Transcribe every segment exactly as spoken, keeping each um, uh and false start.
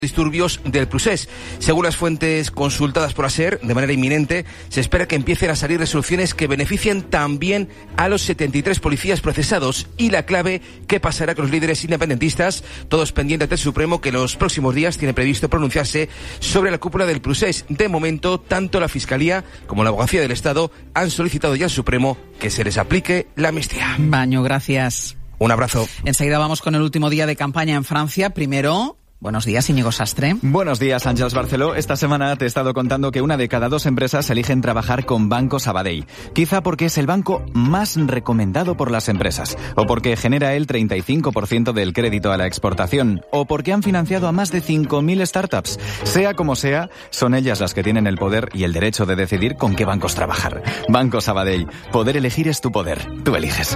disturbios del Prusés. Según las fuentes consultadas por ASER, de manera inminente, se espera que empiecen a salir resoluciones que beneficien también a los setenta y tres policías procesados y la clave, qué pasará con los líderes independentistas, todos pendientes del Supremo, que los próximos días tiene previsto pronunciarse sobre la cúpula del Prusés. De momento, tanto la Fiscalía como la Abogacía del Estado han solicitado ya al Supremo que se les aplique la amnistía. Baño, gracias. Un abrazo. Enseguida vamos con el último día de campaña en Francia. Primero... Buenos días, Íñigo Sastre. Buenos días, Àngels Barceló. Esta semana te he estado contando que una de cada dos empresas eligen trabajar con Banco Sabadell. Quizá porque es el banco más recomendado por las empresas, o porque genera el treinta y cinco por ciento del crédito a la exportación, o porque han financiado a más de cinco mil startups. Sea como sea, son ellas las que tienen el poder y el derecho de decidir con qué bancos trabajar. Banco Sabadell. Poder elegir es tu poder. Tú eliges.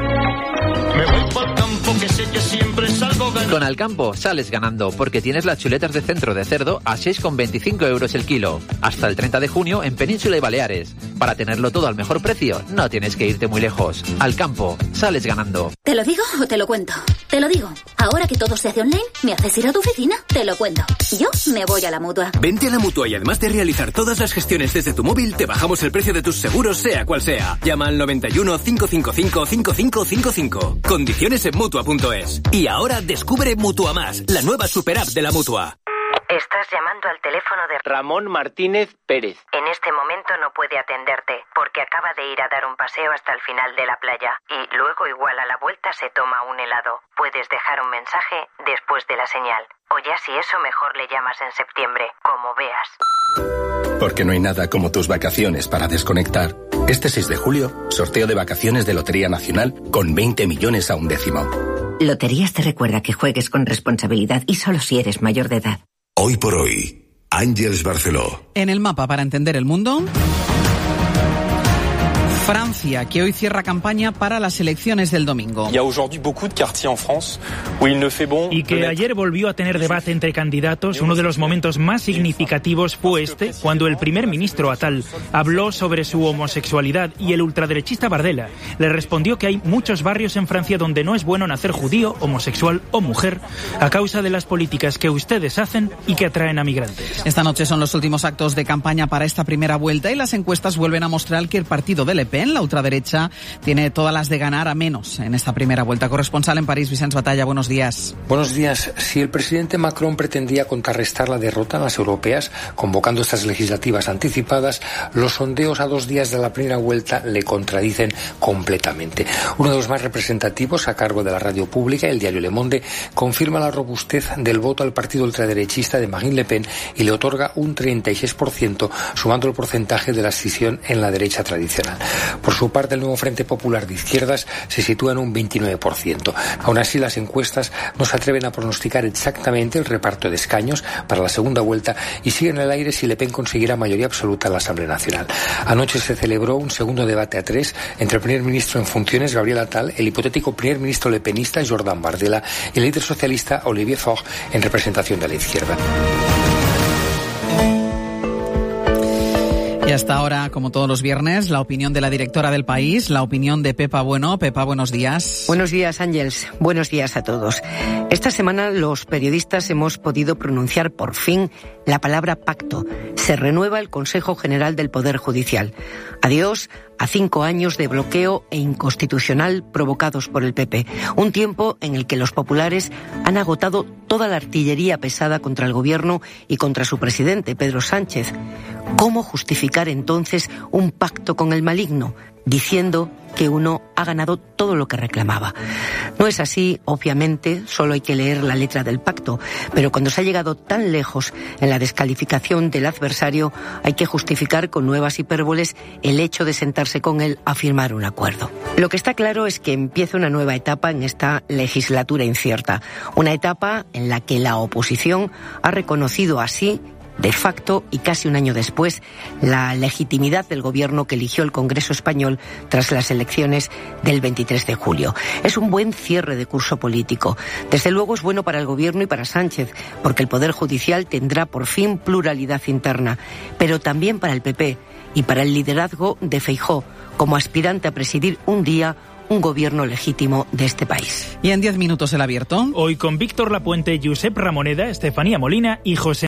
Me voy por campo, que sé que siempre salgo ganando. Con Alcampo sales ganando porque tienes las chuletas de centro de cerdo a seis con veinticinco euros el kilo. Hasta el treinta de junio en Península y Baleares. Para tenerlo todo al mejor precio, no tienes que irte muy lejos. Alcampo, sales ganando. ¿Te lo digo o te lo cuento? Te lo digo. Ahora que todo se hace online, ¿me haces ir a tu oficina? Te lo cuento. Yo me voy a la Mutua. Vente a la Mutua y además de realizar todas las gestiones desde tu móvil, te bajamos el precio de tus seguros, sea cual sea. Llama al noventa y uno, cinco cinco cinco, cinco cinco cinco cinco. Condiciones en Mutua punto es. Y ahora descubre Mutua Más, la nueva super app de la Mutua. Estás llamando al teléfono de Ramón Martínez Pérez. En este momento no puede atenderte porque acaba de ir a dar un paseo hasta el final de la playa y luego igual a la vuelta se toma un helado. Puedes dejar un mensaje después de la señal. O ya si eso mejor le llamas en septiembre, como veas. Porque no hay nada como tus vacaciones para desconectar. Este seis de julio, sorteo de vacaciones de Lotería Nacional con veinte millones a un décimo. Loterías te recuerda que juegues con responsabilidad y solo si eres mayor de edad. Hoy por hoy, Àngels Barceló. En el mapa para entender el mundo... Francia, que hoy cierra campaña para las elecciones del domingo. Y que ayer volvió a tener debate entre candidatos. Uno de los momentos más significativos fue este, cuando el primer ministro Attal habló sobre su homosexualidad y el ultraderechista Bardella le respondió que hay muchos barrios en Francia donde no es bueno nacer judío, homosexual o mujer a causa de las políticas que ustedes hacen y que atraen a migrantes. Esta noche son los últimos actos de campaña para esta primera vuelta y las encuestas vuelven a mostrar que el partido de Le Pen, la ultraderecha, tiene todas las de ganar a menos en esta primera vuelta. Corresponsal en París, Vicens Batalla, buenos días. Buenos días. Si el presidente Macron pretendía contrarrestar la derrota en las europeas, convocando estas legislativas anticipadas, los sondeos a dos días de la primera vuelta le contradicen completamente. Uno de los más representativos, a cargo de la radio pública, el diario Le Monde, confirma la robustez del voto al partido ultraderechista de Marine Le Pen y le otorga un treinta y seis por ciento, sumando el porcentaje de la escisión en la derecha tradicional. Por su parte, el nuevo Frente Popular de Izquierdas se sitúa en un veintinueve por ciento. Aún así, las encuestas no se atreven a pronosticar exactamente el reparto de escaños para la segunda vuelta y siguen en el aire si Le Pen conseguirá mayoría absoluta en la Asamblea Nacional. Anoche se celebró un segundo debate a tres entre el primer ministro en funciones, Gabriel Attal, el hipotético primer ministro lepenista, Jordan Bardella, y el líder socialista, Olivier Faure, en representación de la izquierda. Y hasta ahora, como todos los viernes, la opinión de la directora del País, la opinión de Pepa Bueno. Pepa, buenos días. Buenos días, Àngels. Buenos días a todos. Esta semana los periodistas hemos podido pronunciar por fin la palabra pacto. Se renueva el Consejo General del Poder Judicial. Adiós a cinco años de bloqueo e inconstitucional provocados por el P P. Un tiempo en el que los populares han agotado toda la artillería pesada contra el gobierno y contra su presidente, Pedro Sánchez. ¿Cómo justificar entonces un pacto con el maligno, diciendo que uno ha ganado todo lo que reclamaba? No es así, obviamente, solo hay que leer la letra del pacto, pero cuando se ha llegado tan lejos en la descalificación del adversario, hay que justificar con nuevas hipérboles el hecho de sentarse con él a firmar un acuerdo. Lo que está claro es que empieza una nueva etapa en esta legislatura incierta, una etapa en la que la oposición ha reconocido así de facto y casi un año después la legitimidad del gobierno que eligió el Congreso español tras las elecciones del veintitrés de julio. Es un buen cierre de curso político. Desde luego es bueno para el gobierno y para Sánchez, porque el Poder Judicial tendrá por fin pluralidad interna, pero también para el P P y para el liderazgo de Feijóo como aspirante a presidir un día un gobierno legítimo de este país. Y en diez minutos el abierto. Hoy con Víctor Lapuente, Josep Ramoneda, Estefanía Molina y José